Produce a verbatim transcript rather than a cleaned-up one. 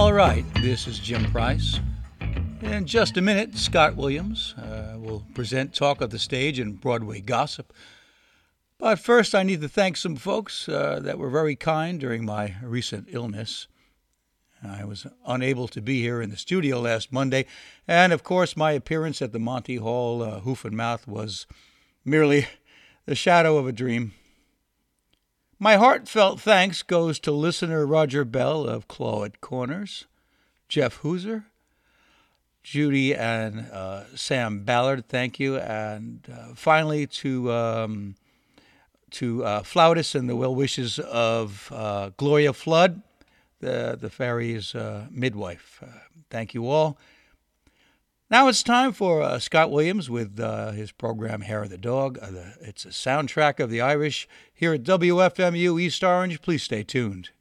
All right, this is Jim Price. In just a minute, Scott Williams uh, will present Talk of the Stage and Broadway Gossip. But first, I need to thank some folks uh, that were very kind during my recent illness. I was unable to be here in the studio last Monday, and of course, my appearance at the Monty Hall uh, Hoof and Mouth was merely the shadow of a dream. My heartfelt thanks goes to listener Roger Bell of Clawett Corners, Jeff Hooser, Judy and uh, Sam Ballard, thank you, and uh, finally to um, to uh, Flautist and the well wishes of uh, Gloria Flood, the the fairy's uh, midwife. Uh, thank you all. Now it's time for uh, Scott Williams with uh, his program Hair of the Dog. Uh, the, it's a soundtrack of the Irish here at W F M U East Orange. Please stay tuned.